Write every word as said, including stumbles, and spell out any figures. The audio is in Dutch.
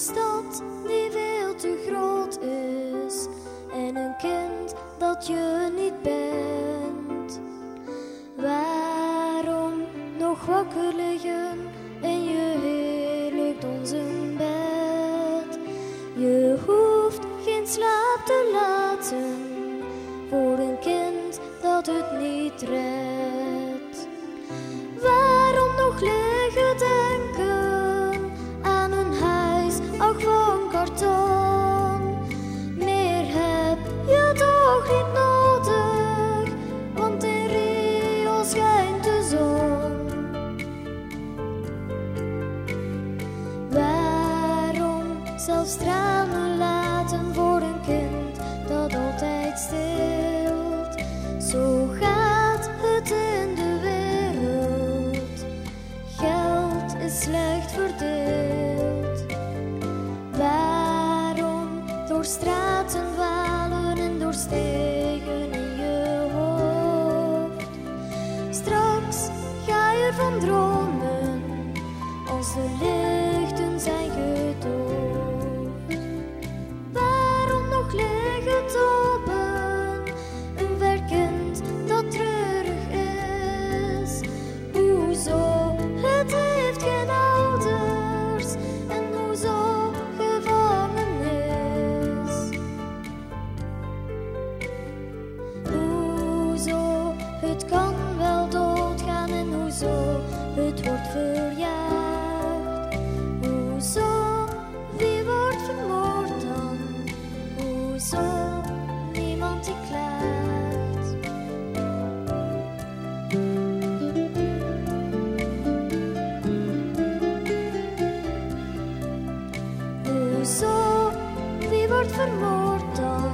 stad die veel te groot is en een kind dat je niet bent. Waarom nog wakker liggen in je heerlijk donzen bed? Je hoeft geen slaap te laten voor een kind dat het niet redt. Waarom nog liggen denken aan een huis, ach van karton? Meer heb je toch niet nodig, want in Rio schijnt de zon. Waarom zelfs tranen laten voor een kind dat altijd stilt? Zo gaat het in de wereld, geld is slecht verdeeld. Waarom door straten dwalen en door stegen in je hoofd? Straks ga je ervan dromen als de lichten zijn gedoofd. Waarom nog liggen topen een werkend dat treurig is? Hoezo? Het heeft geen ouders en hoezo gevangenis? Hoezo? Het kan wel doodgaan en hoezo? Het wordt verjaagd. Hoezo? Wie wordt vermoord dan? Hoezo? Niemand die klaagt. Hoezo? Wie wordt vermoord dan?